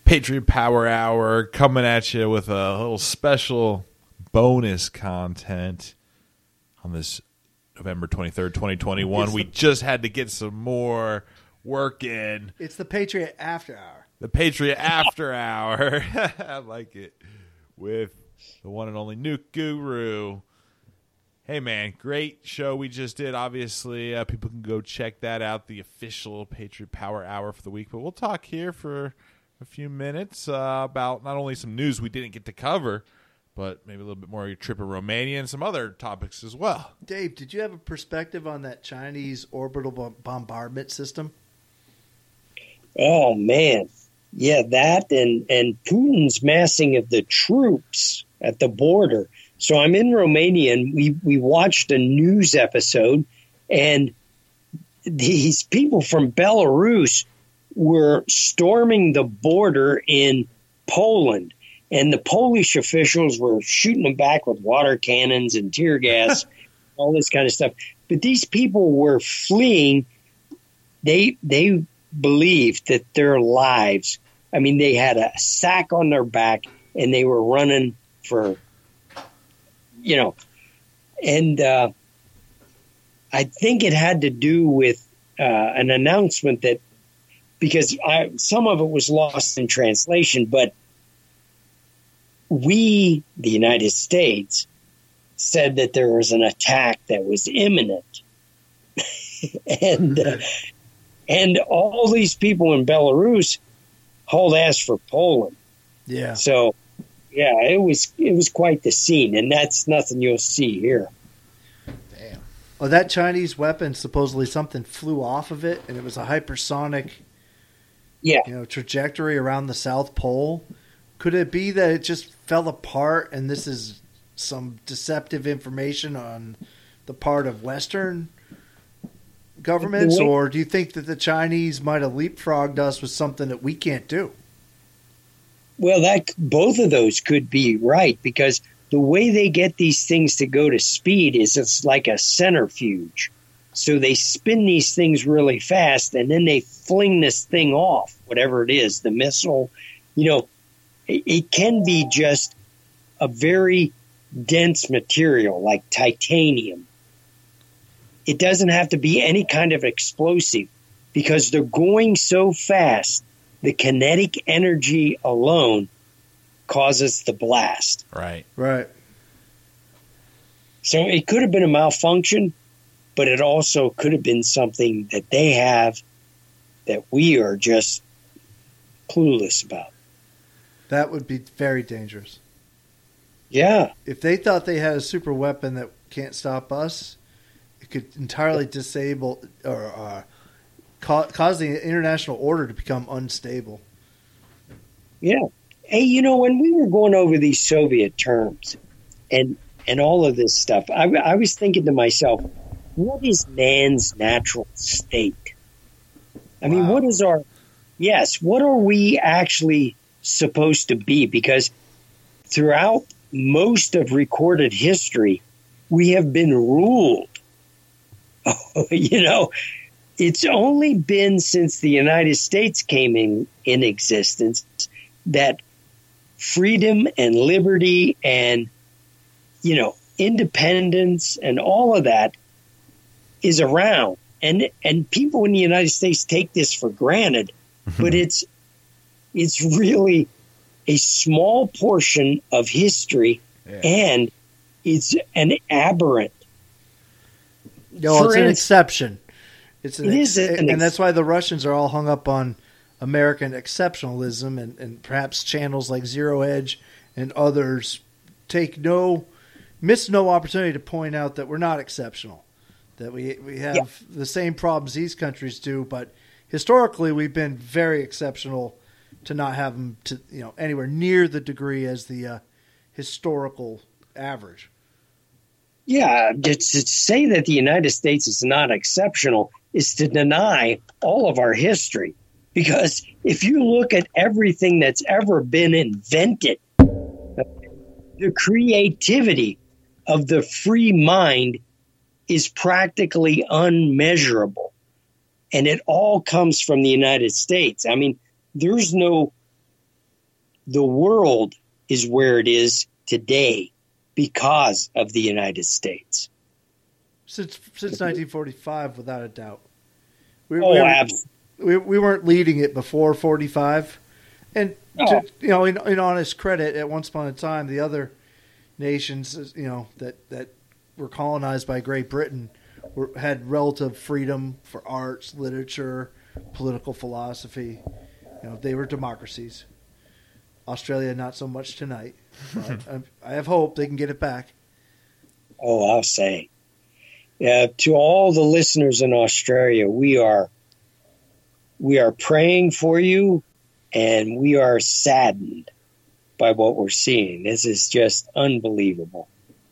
Patriot Power Hour coming at you with a little special bonus content on this November 23rd, 2021. We just had to get some more work in. It's the Patriot After Hour. The Patriot After Hour. I like it. With the one and only Nuke Guru. Hey, man, great show we just did. Obviously, people can go check that out, the official Patriot Power Hour for the week. But we'll talk here for a few minutes about not only some news we didn't get to cover, but maybe a little bit more of your trip in Romania and some other topics as well. Dave, did you have a perspective on that Chinese orbital bombardment system? Oh, man. Yeah, that and Putin's massing of the troops at the border. So I'm in Romania, and we watched a news episode, and these people from Belarus were storming the border in Poland, and the Polish officials were shooting them back with water cannons and tear gas, all this kind of stuff. But these people were fleeing. They believed that their lives, I mean, they had a sack on their back, and they were running for, and I think it had to do with an announcement that, because some of it was lost in translation, but the United States, said that there was an attack that was imminent. and all these people in Belarus hauled ass for Poland. Yeah. So, yeah, it was quite the scene, and that's nothing you'll see here. Damn. Well, that Chinese weapon, supposedly something flew off of it, and it was a hypersonic trajectory around the South Pole. Could it be that it just fell apart and this is some deceptive information on the part of Western governments, or do you think that the Chinese might have leapfrogged us with something that we can't do? Well, both of those could be right, because the way they get these things to go to speed is it's like a centrifuge. So they spin these things really fast, and then they fling this thing off, whatever it is, the missile. It can be just a very dense material like titanium. It doesn't have to be any kind of explosive, because they're going so fast, the kinetic energy alone causes the blast. Right. Right. So it could have been a malfunction, but it also could have been something that they have that we are just clueless about. That would be very dangerous. Yeah. If they thought they had a super weapon that can't stop us, it could entirely disable or cause the international order to become unstable. Yeah. Hey, when we were going over these Soviet terms and all of this stuff, I was thinking to myself, what is man's natural state? I mean, what are we actually supposed to be? Because throughout most of recorded history, we have been ruled. It's only been since the United States came in existence that freedom and liberty and, independence and all of that is around. And people in the United States take this for granted, but it's really a small portion of history, and it's an aberrant. No, it's an exception. And that's why the Russians are all hung up on American exceptionalism, and perhaps channels like Zero Hedge and others miss no opportunity to point out that we're not exceptional, that we have the same problems these countries do, but historically we've been very exceptional to not have them to anywhere near the degree as the historical average. Yeah, to say that the United States is not exceptional is to deny all of our history. Because if you look at everything that's ever been invented, the creativity of the free mind is practically unmeasurable. And it all comes from the United States. I mean, there's no the world is where it is today because of the United States. Since 1945, without a doubt. Absolutely. We weren't leading it before 45. And, in honest credit, at once upon a time, the other nations, that were colonized by Great Britain had relative freedom for arts, literature, political philosophy. They were democracies. Australia, not so much tonight. But I have hope they can get it back. Oh, I'll say. To all the listeners in Australia, we are praying for you, and we are saddened by what we're seeing. This is just unbelievable.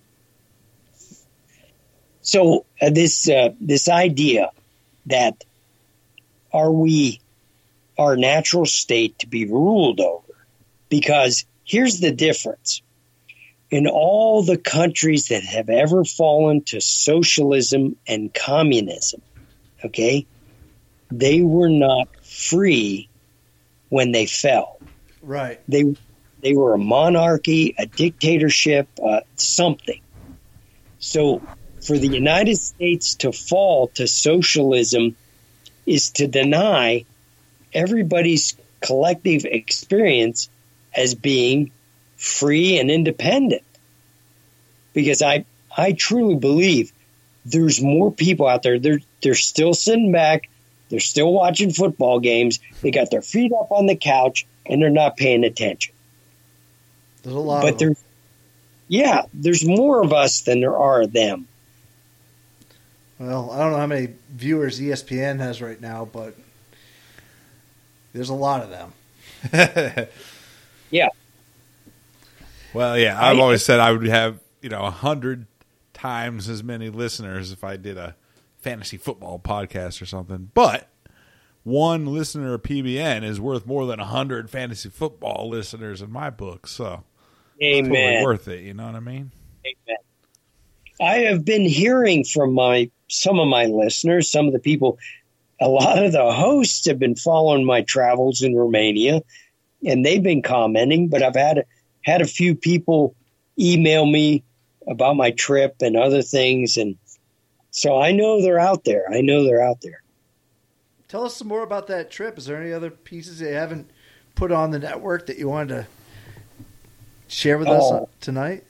So this idea that are we our natural state to be ruled over? Because here's the difference. In all the countries that have ever fallen to socialism and communism, okay, they were not free when they fell. Right. They were a monarchy, a dictatorship, something. So for the United States to fall to socialism is to deny everybody's collective experience as being free and independent. Because I truly believe there's more people out there. They're still sitting back. They're still watching football games. They got their feet up on the couch, and they're not paying attention. There's a lot of them. There's more of us than there are of them. Well, I don't know how many viewers ESPN has right now, but there's a lot of them. Yeah. Well, yeah, I've always said I would have, 100 times as many listeners if I did a fantasy football podcast or something. But one listener of PBN is worth more than 100 fantasy football listeners in my book. So it's totally worth it. You know what I mean? Amen. I have been hearing from some of my listeners, some of the people, a lot of the hosts have been following my travels in Romania, and they've been commenting, but I've had a few people email me about my trip and other things. And so I know they're out there. Tell us some more about that trip. Is there any other pieces they haven't put on the network that you wanted to share with us tonight?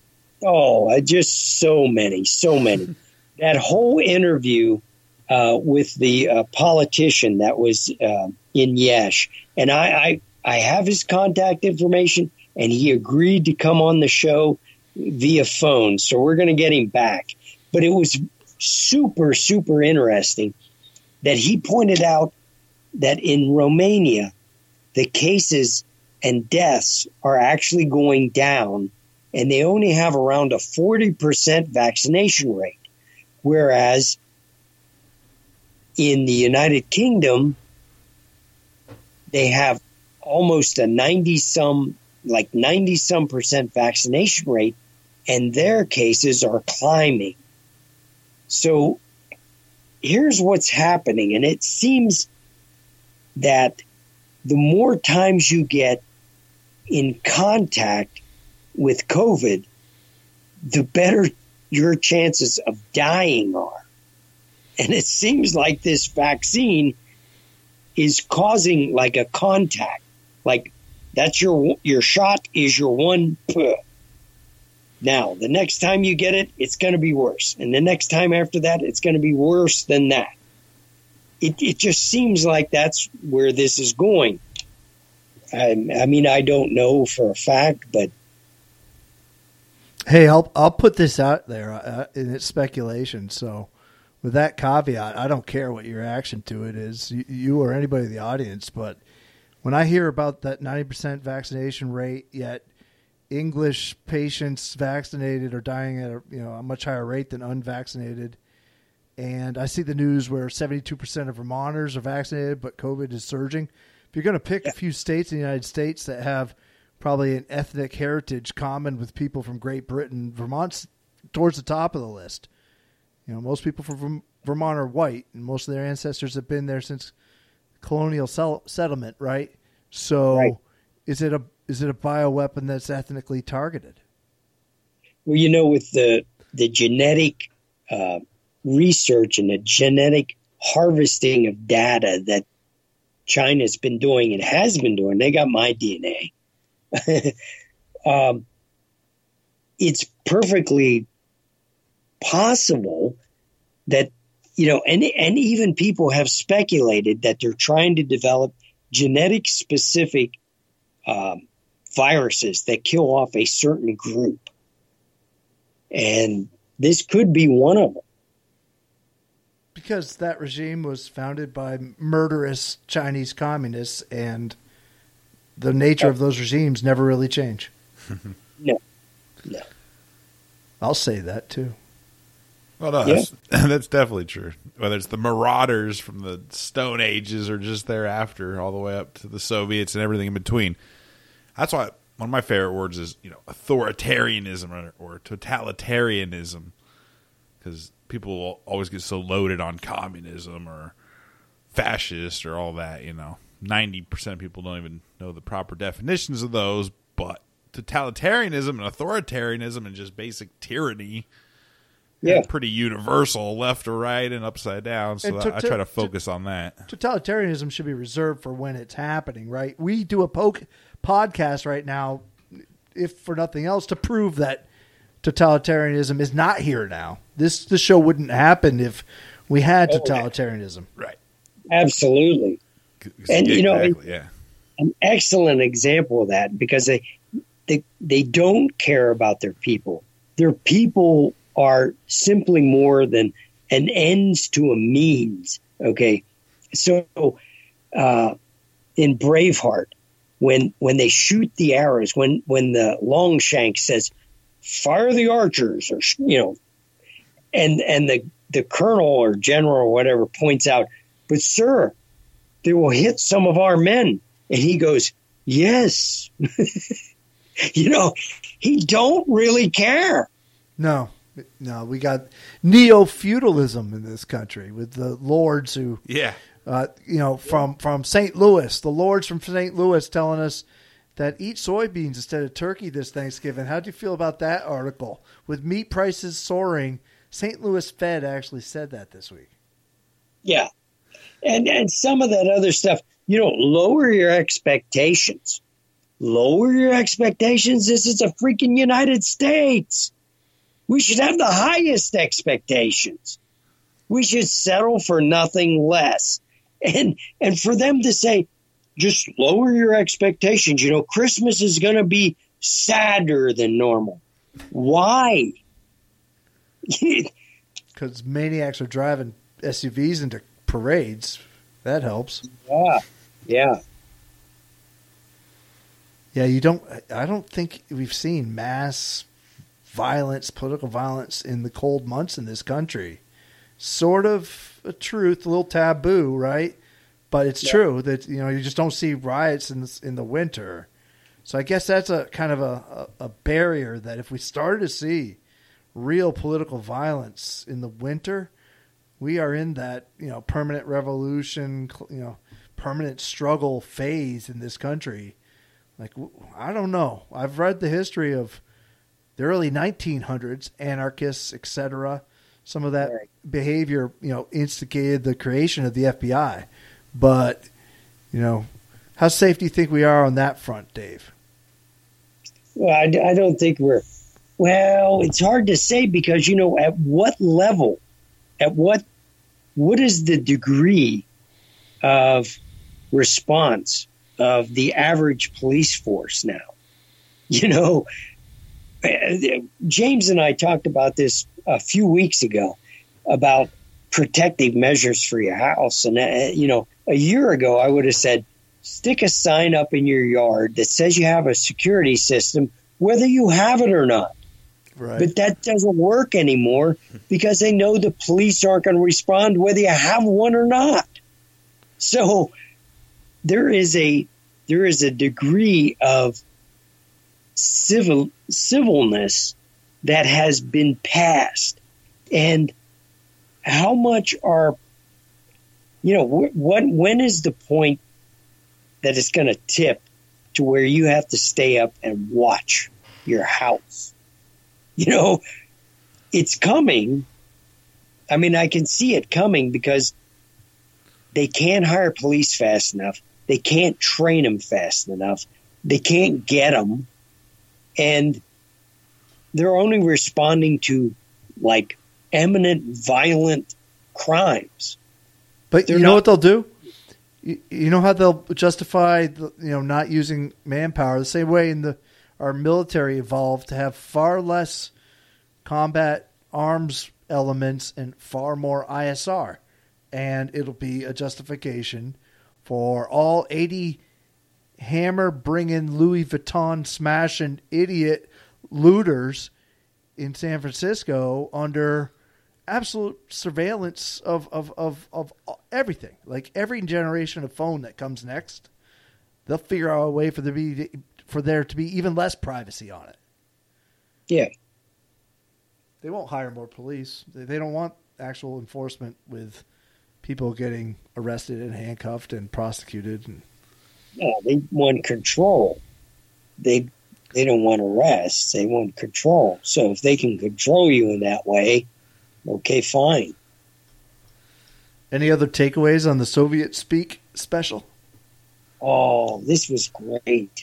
Just so many. That whole interview with the politician that was in Yesh. And I have his contact information, and he agreed to come on the show via phone. So we're going to get him back. But it was super, super interesting that he pointed out that in Romania, the cases and deaths are actually going down, and they only have around a 40% vaccination rate. Whereas in the United Kingdom, they have almost a 90-some percent vaccination rate, and their cases are climbing. So here's what's happening, and it seems that the more times you get in contact with COVID, the better your chances of dying are. And it seems like this vaccine is causing like a contact. Like that's your shot is your one. Now, the next time you get it, it's going to be worse. And the next time after that, it's going to be worse than that. It just seems like that's where this is going. I mean, I don't know for a fact, but hey, I'll put this out there, and it's speculation. So, with that caveat, I don't care what your reaction to it is, you or anybody in the audience. But when I hear about that 90% vaccination rate, yet English patients vaccinated are dying at a much higher rate than unvaccinated. And I see the news where 72% of Vermonters are vaccinated, but COVID is surging. If you're going to pick a few states in the United States that have probably an ethnic heritage common with people from Great Britain, Vermont's towards the top of the list. Most people from Vermont are white, and most of their ancestors have been there since colonial settlement, right? So right. Is it is it a bioweapon that's ethnically targeted? Well, with the genetic research and the genetic harvesting of data that China's been doing and has been doing, they got my DNA. It's perfectly possible that, and even people have speculated that they're trying to develop genetic specific viruses that kill off a certain group. And this could be one of them. Because that regime was founded by murderous Chinese communists, and the nature of those regimes never really change. No. I'll say that too. Well, no, that's definitely true. Whether it's the marauders from the Stone Ages or just thereafter, all the way up to the Soviets and everything in between. That's why one of my favorite words is, authoritarianism or totalitarianism, because people will always get so loaded on communism or fascist or all that. 90% of people don't even know the proper definitions of those, but totalitarianism and authoritarianism and just basic tyranny. Yeah, pretty universal, left or right and upside down. So I try to focus on that. Totalitarianism should be reserved for when it's happening, right? We do a podcast right now, if for nothing else, to prove that totalitarianism is not here now. This show wouldn't happen if we had totalitarianism. Right. Absolutely. And exactly, an excellent example of that, because they don't care about their people. Their people are simply more than an ends to a means. Okay. So in Braveheart, when they shoot the arrows, when the Longshank says, fire the archers, or and the colonel or general or whatever points out, but sir, they will hit some of our men. And he goes, yes. He don't really care. No, we got neo-feudalism in this country with the lords who, from St. Louis, the lords from St. Louis telling us that eat soybeans instead of turkey this Thanksgiving. How do you feel about that article? With meat prices soaring, St. Louis Fed actually said that this week. Yeah. And some of that other stuff, lower your expectations. Lower your expectations. This is a freaking United States. We should have the highest expectations. We should settle for nothing less. And for them to say, just lower your expectations. Christmas is going to be sadder than normal. Why? Because maniacs are driving SUVs into parades. That helps. Yeah. Yeah, I don't think we've seen mass violence, political violence in the cold months in this country. Sort of a truth, a little taboo, right? But it's true that, you just don't see riots in the winter. So I guess that's a kind of a barrier that if we started to see real political violence in the winter, we are in that, permanent revolution, permanent struggle phase in this country. Like, I don't know. I've read the history of the early 1900s, anarchists, etc. Some of that behavior, instigated the creation of the FBI. But, how safe do you think we are on that front, Dave? Well, I don't think it's hard to say because, at what level, what is the degree of response of the average police force now? James and I talked about this a few weeks ago about protective measures for your house. And, a year ago, I would have said, stick a sign up in your yard that says you have a security system, whether you have it or not. Right. But that doesn't work anymore because they know the police aren't going to respond whether you have one or not. So there is a degree of civilness that has been passed. And how much are, when is the point that it's going to tip to where you have to stay up and watch your house. You know, it's coming. I mean, I can see it coming because they can't hire police fast enough. They can't train them fast enough. They can't get them. And they're only responding to, like, eminent violent crimes. But you know what they'll do? You know how they'll justify not using manpower? The same way our military evolved to have far less combat arms elements and far more ISR. And it'll be a justification for all 80 hammer bringing Louis Vuitton smashing idiot looters in San Francisco under absolute surveillance of everything. Like every generation of phone that comes next, they'll figure out a way for there to be even less privacy on it. Yeah. They won't hire more police. They don't want actual enforcement with people getting arrested and handcuffed and prosecuted. No, they want control. They don't want arrests. They want control. So if they can control you in that way, okay, fine. Any other takeaways on the Soviet Speak special? Oh, this was great.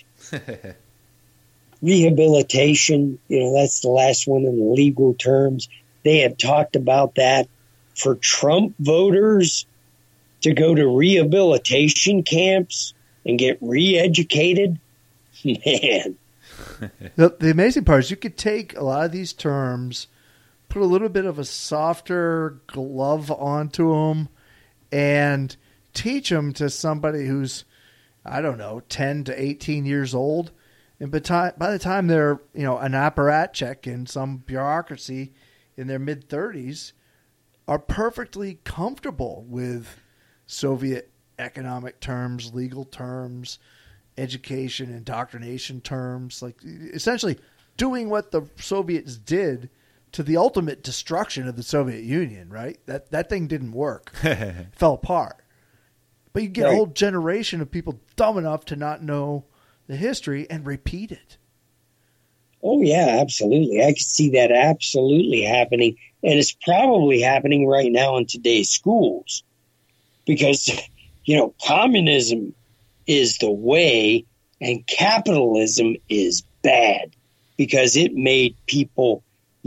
Rehabilitation, that's the last one in the legal terms. They have talked about that for Trump voters to go to rehabilitation camps and get re-educated. Man. The amazing part is you could take a lot of these terms, put a little bit of a softer glove onto them, and teach them to somebody who's, 10 to 18 years old. And by the time they're, an apparatchik in some bureaucracy in their mid-30s, are perfectly comfortable with Soviet economic terms, legal terms, education, indoctrination terms, like essentially doing what the Soviets did to the ultimate destruction of the Soviet Union, right? That thing didn't work. It fell apart. But you get a whole generation of people dumb enough to not know the history and repeat it. Oh, yeah, absolutely. I could see that absolutely happening. And it's probably happening right now in today's schools because, communism is the way and capitalism is bad because it made people,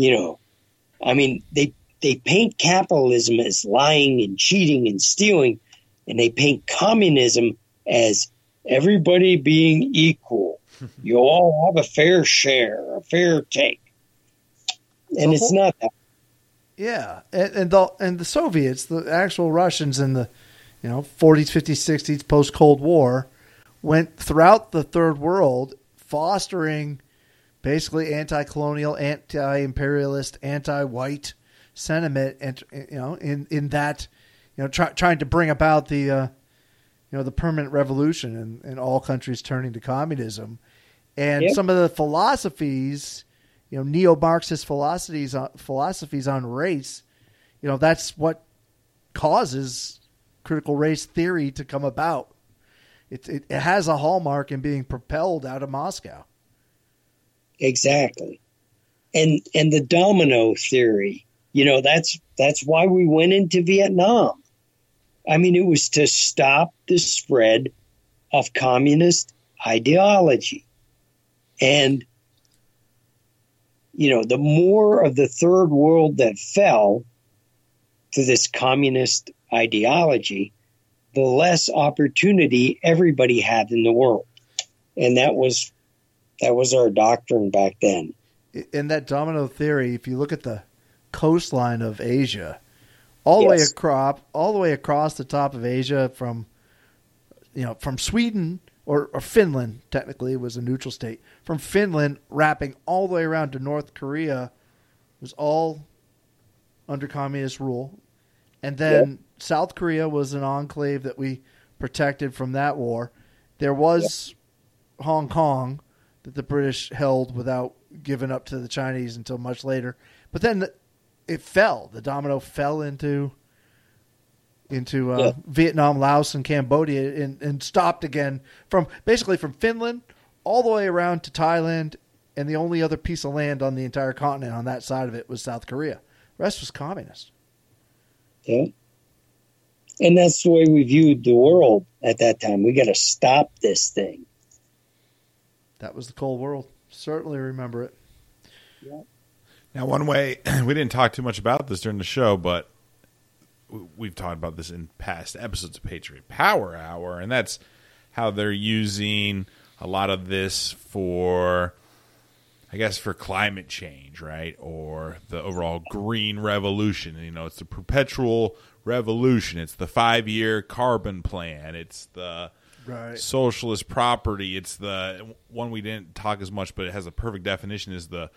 they paint capitalism as lying and cheating and stealing, and they paint communism as everybody being equal. You all have a fair share, a fair take. And it's not that. Yeah. And the Soviets, the actual Russians in the 40s, 50s, 60s, post-Cold War, went throughout the third world fostering basically anti-colonial, anti-imperialist, anti-white sentiment, and in that trying to bring about the the permanent revolution and all countries turning to communism. And some of the philosophies, neo-Marxist philosophies on race, that's what causes critical race theory to come about. It has a hallmark in being propelled out of Moscow. Exactly. And the domino theory, that's why we went into Vietnam. I mean, it was to stop the spread of communist ideology. And, the more of the third world that fell to this communist ideology, the less opportunity everybody had in the world. And that was our doctrine back then. In that domino theory, if you look at the coastline of Asia, all the way across the top of Asia from Sweden or Finland, technically it was a neutral state, from Finland wrapping all the way around to North Korea was all under communist rule. And then South Korea was an enclave that we protected from that war. There was Hong Kong that the British held without giving up to the Chinese until much later. But then it fell. The domino fell into Vietnam, Laos, and Cambodia and stopped again from Finland all the way around to Thailand, and the only other piece of land on the entire continent on that side of it was South Korea. The rest was communist. Yeah. And that's the way we viewed the world at that time. We got to stop this thing. That was the Cold War. Certainly remember it. Yeah. Now, one way, we didn't talk too much about this during the show, but we've talked about this in past episodes of Patriot Power Hour, and that's how they're using a lot of this for, I guess, for climate change, right? Or the overall green revolution. You know, it's the perpetual revolution. It's the 5-year carbon plan. It's the socialist property. It's the one we didn't talk as much, but it has a perfect definition, is the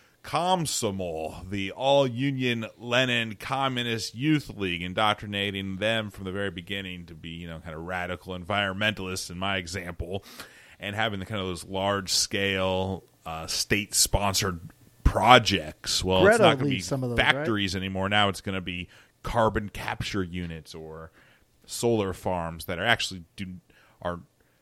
Komsomol, the all-union Lenin Communist Youth League, indoctrinating them from the very beginning to be, you know, kind of radical environmentalists, in my example, and having the kind of those large-scale state-sponsored projects. Well, Greta it's not going to be some of those, factories anymore. Now it's going to be carbon capture units or solar farms that are actually are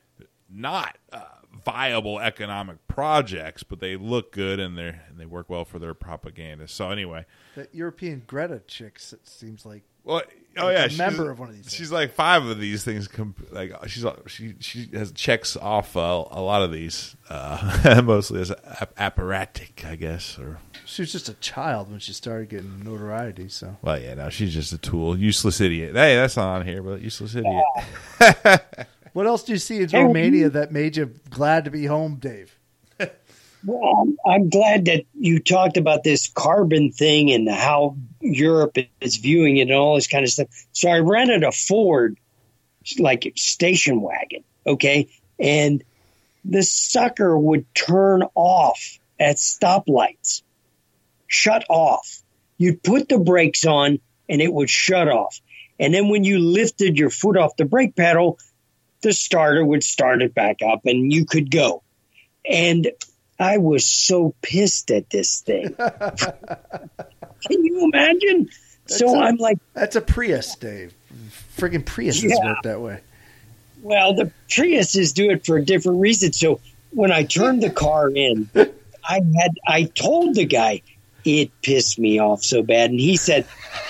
not viable economic projects, but they look good and they work well for their propaganda. So anyway, the European Greta chicks, it seems like. Well, a member of one of these. She's like 5 of these things. Like she has checks off a lot of these, mostly as apparatic, I guess. Or she was just a child when she started getting notoriety. So, well, yeah, no, she's just a tool, useless idiot. Hey, that's not on here, but useless idiot. What else do you see in Romania that made you glad to be home, Dave? Well, I'm glad that you talked about this carbon thing and how Europe is viewing it and all this kind of stuff. So I rented a Ford, like, station wagon, okay? And the sucker would turn off at stoplights, shut off. You'd put the brakes on and it would shut off. And then when you lifted your foot off the brake pedal, the starter would start it back up and you could go. And I was so pissed at this thing. Can you imagine? I'm like... That's a Prius, Dave. Friggin' Priuses work that way. Well, the Priuses do it for a different reason. So when I turned the car in, I told the guy, it pissed me off so bad. And he said,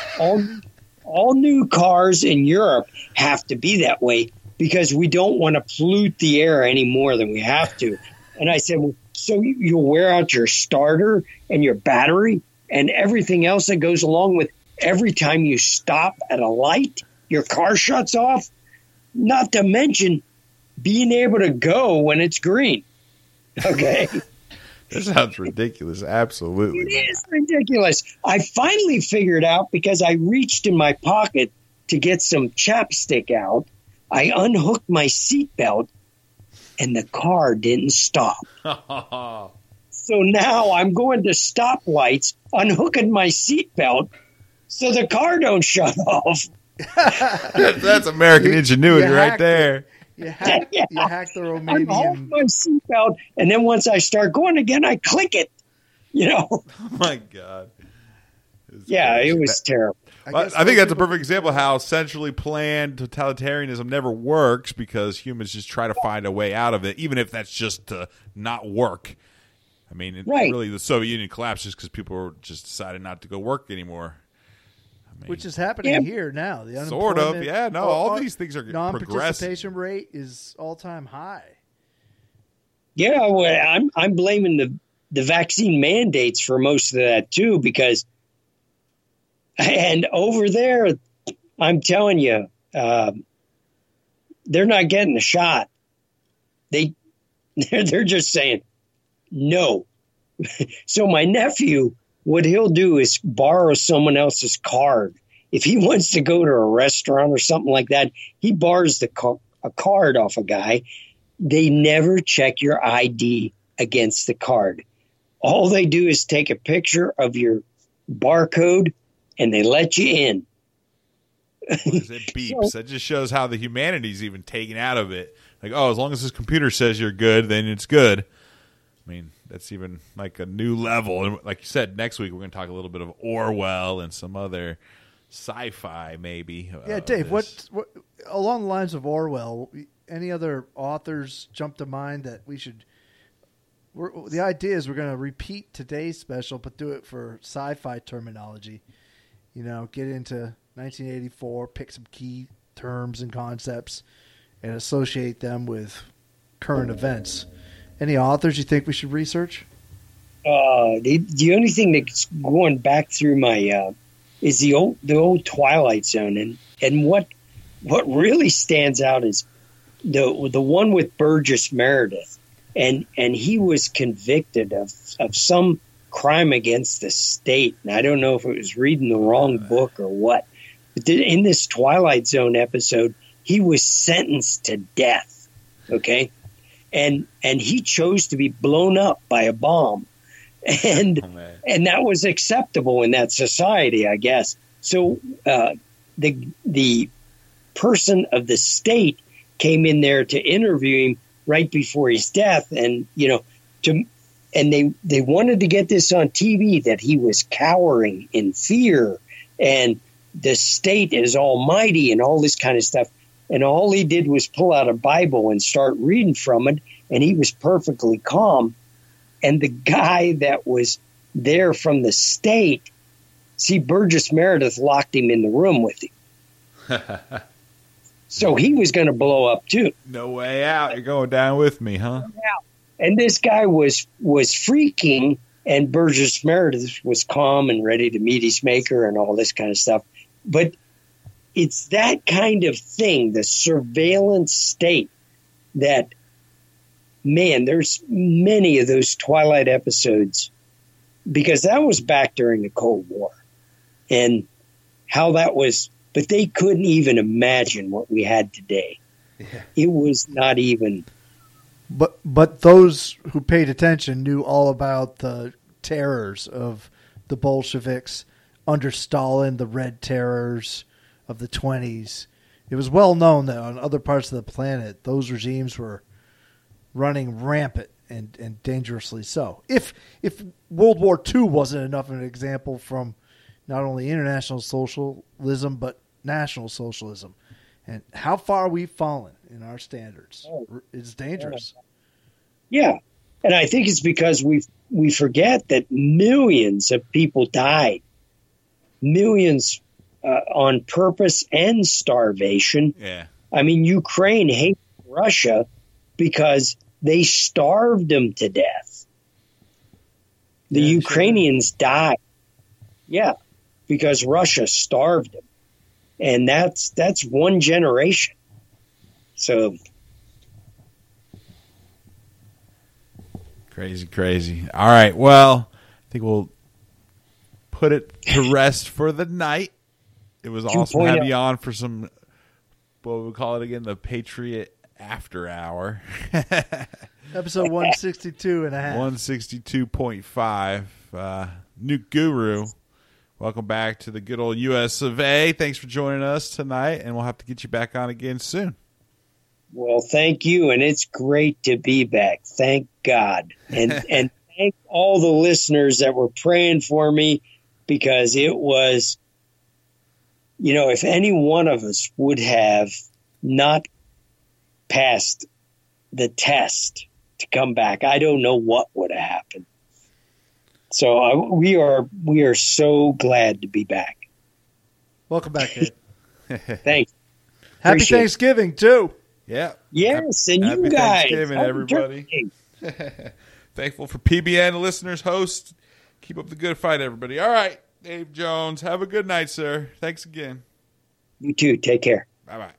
all new cars in Europe have to be that way because we don't want to pollute the air any more than we have to. And I said, well, so you'll wear out your starter and your battery and everything else that goes along with every time you stop at a light, your car shuts off, not to mention being able to go when it's green. Okay. That sounds ridiculous. Absolutely. It is ridiculous. I finally figured out because I reached in my pocket to get some chapstick out. I unhooked my seatbelt and the car didn't stop. So now I'm going to stoplights, unhooking my seatbelt so the car don't shut off. That's American ingenuity right there. You hack the Romanian. I'm holding my seatbelt, and then once I start going again, I click it. You know? Oh, my God. It was terrible. I think that's a perfect example of how centrally planned totalitarianism never works because humans just try to find a way out of it, even if that's just to not work. I mean, really, the Soviet Union collapsed just because people just decided not to go work anymore. Which is happening here now. The sort of, yeah. No, all these things are non-participation rate is all-time high. Yeah, well, I'm blaming the vaccine mandates for most of that too, because. And over there, I'm telling you, they're not getting the shot. They're just saying no. So my nephew, what he'll do is borrow someone else's card. If he wants to go to a restaurant or something like that, he borrows a card off a guy. They never check your ID against the card. All they do is take a picture of your barcode and they let you in. It beeps. That just shows how the humanity's even taken out of it. Like, as long as this computer says you're good, then it's good. I mean, that's even like a new level. And like you said, next week we're going to talk a little bit of Orwell and some other sci-fi, maybe. Yeah, Dave. What along the lines of Orwell? Any other authors jump to mind that we should The idea is we're going to repeat today's special, but do it for sci-fi terminology. You know, get into 1984, pick some key terms and concepts, and associate them with current events. Any authors you think we should research? The only thing that's going back through my is the old Twilight Zone, and what really stands out is the one with Burgess Meredith, and he was convicted of some crime against the state, and I don't know if it was reading the wrong book or what. But in this Twilight Zone episode, he was sentenced to death. Okay, and he chose to be blown up by a bomb. And that was acceptable in that society, I guess. So the person of the state came in there to interview him right before his death, and they wanted to get this on TV that he was cowering in fear, and the state is almighty and all this kind of stuff. And all he did was pull out a Bible and start reading from it, and he was perfectly calm. And the guy that was there from the state, Burgess Meredith locked him in the room with him. So he was going to blow up too. No way out. You're going down with me, huh? And this guy was freaking, and Burgess Meredith was calm and ready to meet his maker and all this kind of stuff. But it's that kind of thing, the surveillance state, that, man, there's many of those Twilight episodes, because that was back during the Cold War, and how that was, but they couldn't even imagine what we had today. Yeah. It was not even. But those who paid attention knew all about the terrors of the Bolsheviks under Stalin, the Red Terrors of the 1920s. It was well known that on other parts of the planet, those regimes were running rampant and dangerously so. If World War II wasn't enough of an example from not only international socialism but national socialism, and how far we've fallen in our standards, it's dangerous. Yeah, and I think it's because we forget that millions of people died, millions on purpose and starvation. Yeah, I mean, Ukraine hates Russia because they starved them to death. The Ukrainians died. Yeah, because Russia starved them. And that's one generation. So crazy. All right, well, I think we'll put it to rest for the night. It was awesome to have you on for some, what we call it again, the Patriot After Hour. Episode 162 and a half. 162.5. Nuke Guru, welcome back to the good old US of A. Thanks for joining us tonight, and we'll have to get you back on again soon. Well, thank you, and it's great to be back. Thank God. And and thank all the listeners that were praying for me, because it was, if any one of us would have not passed the test to come back, I don't know what would have happened. So we are so glad to be back. Welcome back, Dave. Thanks. Happy Thanksgiving, too. Yeah. Yes, and happy you guys. Thanksgiving, everybody. Thankful for PBN listeners, hosts. Keep up the good fight, everybody. All right, Dave Jones, have a good night, sir. Thanks again. You too. Take care. Bye-bye.